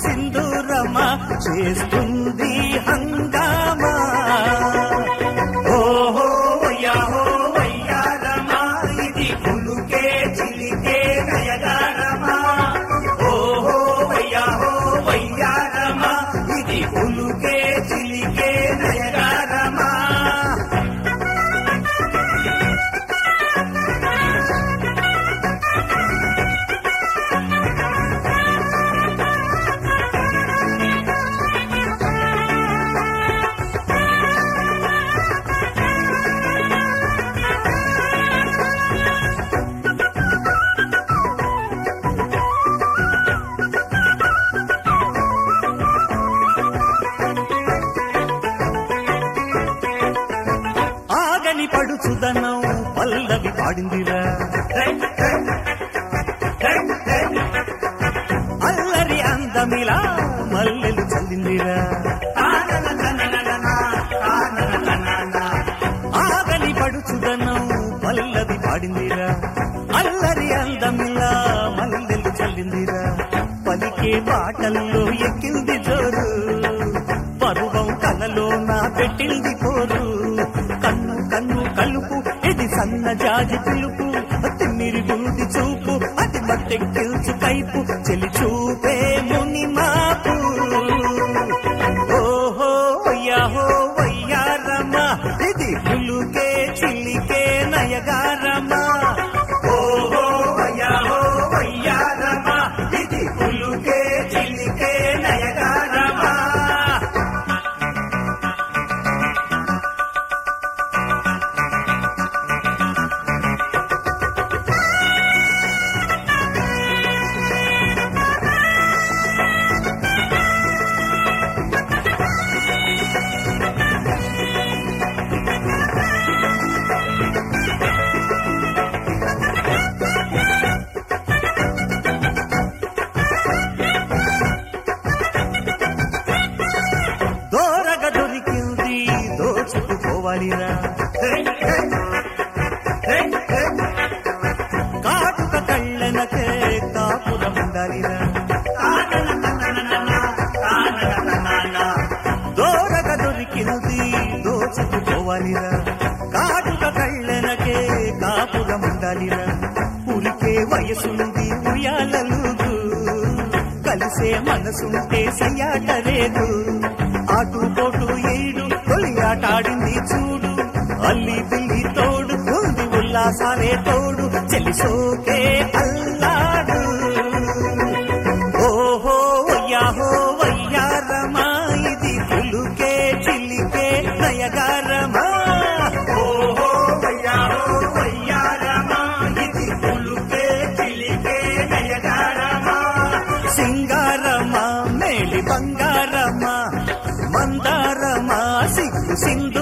సింధూరమా చేస్తుంది హంగామా. ఓహో యాహో వయ్యారమా ఇది కులుకే చిలికే నయగారమా. ఓహో యాహో వయ్యారమా ఇది కులుకే చిలికే నయగారమా. ఆగని పడుచుదనం పల్లవి పాడిందిరా. అల్లరి అందమిలా మల్లెలు చల్లిందిరా. ఆగని పడుచుదనం పల్లవి పాడిందిరా. అల్లరి అందమిలా మల్లెలు చల్లిందిరా. పలికే పాటల్లో ఎక్కింది జోరు. పరువం కలలో నా పెట్టింది పోరు. కన్ను కన్ను కలుపు ఇది సన్న జాజి పిలుపు. తిమ్మిరి బూది చూపు అది మత్తెక్కిల్చు కైపు. చెలి చూపే ముని మాపు. ఓహో యాహో వయ్యారమా ఇది పులుకే చిలికే నయగారమా. ఓహో యాహో వయ్యారమా ఇది పులుకే చిలికే నయగారమా. దోరగా దొరికింది దోచుకుపోవాలిరా. కాటుక కళ్ళనకే కాపురం ఉండాలిరా. దోరగా దొరికింది దోచుకుపోవాలిరా. కాటుక కళ్ళనకే కాపురం ఉండాలిరా. ఉరికే వయసుంది ఉయ్యాలలుగు. కలిసే మనసుంటే సయ్యాట లేదు. ఆటుపోటు ఏడు తొలి ఆటాడింది చూడు. అల్లి పిల్లి తోడు ఉంది ఉల్లాసాలే తోడు. చెలి సోకే అల్లాడు. ఓహో యాహో వయ్యారమా ఇది పులుకే చిలికే నయగారమా. ఓహో యాహో వయ్యారమా ఇది పులుకే చిలికే నయగారమా. సింగారమా మేలి బంగారమా మందారమా సిగ్గు సింధు